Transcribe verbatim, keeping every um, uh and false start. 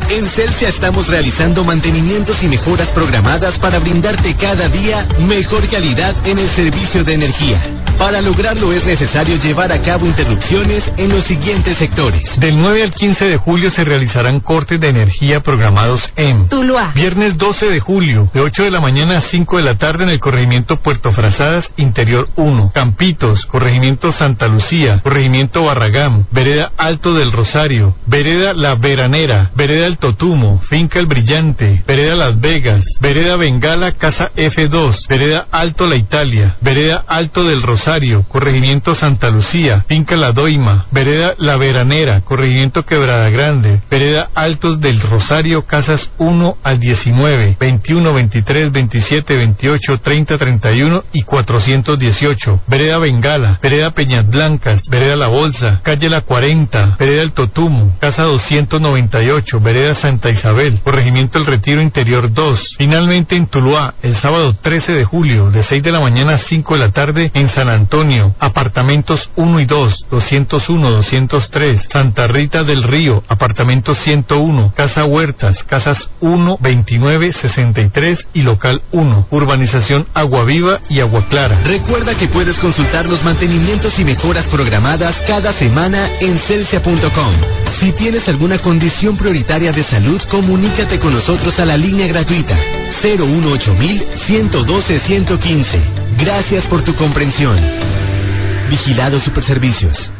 En Celsia estamos realizando mantenimientos y mejoras programadas para brindarte cada día mejor calidad en el servicio de energía. Para lograrlo es necesario llevar a cabo interrupciones en los siguientes sectores. Del nueve al quince de julio se realizarán cortes de energía programados en Tuluá. Viernes doce de julio, de ocho de la mañana a cinco de la tarde en el corregimiento Puerto Frazadas, Interior uno. Campitos, corregimiento Santa Lucía, corregimiento Barragán, vereda Alto del Rosario, vereda La Veranera, vereda El Totumo, finca El Brillante, vereda Las Vegas, vereda Bengala, casa F dos, vereda Alto La Italia, vereda Alto del Rosario, corregimiento Santa Lucía, finca La Doima, vereda La Veranera, corregimiento Quebrada Grande, vereda Altos del Rosario, casas uno al diecinueve, veintiuno, veintitrés, veintisiete, veintiocho, treinta, treinta y uno y cuatrocientos dieciocho, vereda Bengala, vereda Peñas Blancas, vereda La Bolsa, calle La cuarenta, vereda El Totumo, casa doscientos noventa y ocho, vereda Santa Isabel, corregimiento El Retiro Interior dos. Finalmente en Tuluá, el sábado trece de julio, de seis de la mañana a cinco de la tarde en San Antonio, apartamentos uno y dos, doscientos uno, doscientos tres, Santa Rita del Río, apartamento ciento uno, casa Huertas, casas uno, veintinueve, sesenta y tres y local uno, urbanización Agua Viva y Agua Clara. Recuerda que puedes consultar los mantenimientos y mejoras programadas cada semana en celsia punto com. Si tienes alguna condición prioritaria de salud, comunícate con nosotros a la línea gratuita cero uno ocho mil, ciento doce, ciento quince. Gracias por tu comprensión. Vigilado Superservicios.